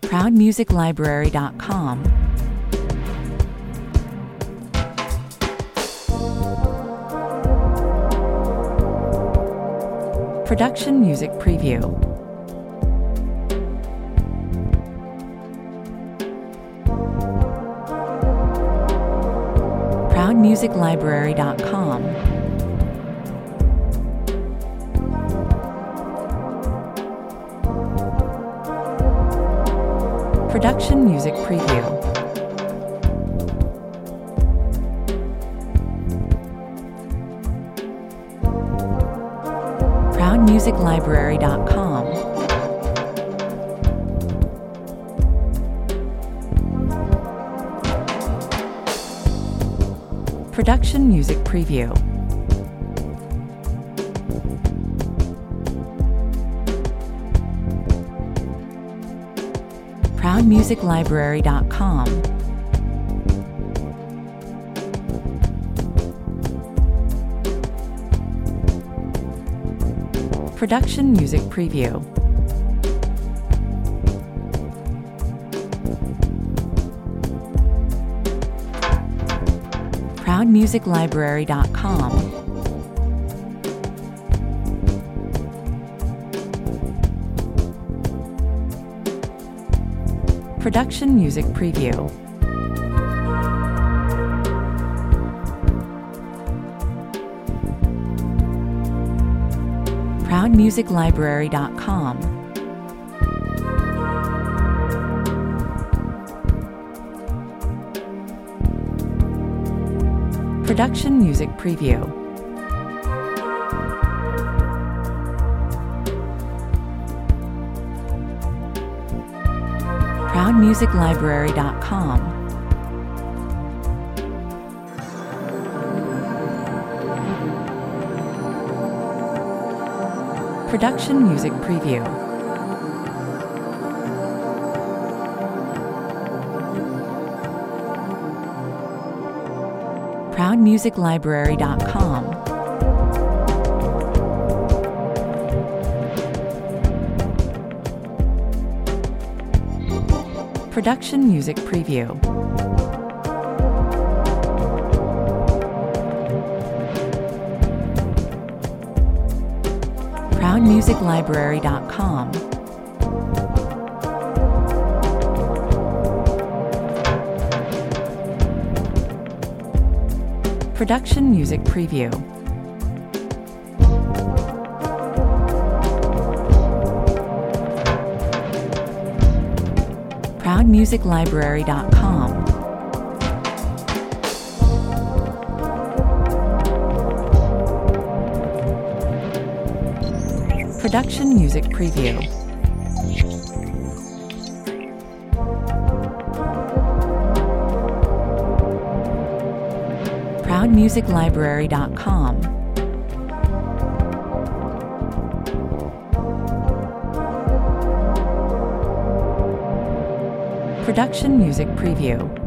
ProudMusicLibrary.com. Production Music Preview. ProudMusicLibrary.com. Production Music Preview. ProudMusicLibrary.com. Production Music Preview. ProudMusicLibrary.com. Production Music Preview. ProudMusicLibrary.com. Production Music Preview. ProudMusicLibrary.com. Production Music Preview. ProudMusicLibrary.com. Production Music Preview. ProudMusicLibrary.com. Production Music Preview. ProudMusicLibrary.com. Production Music Preview. ProudMusicLibrary.com. Production Music Preview. ProudMusicLibrary.com. Production Music Preview.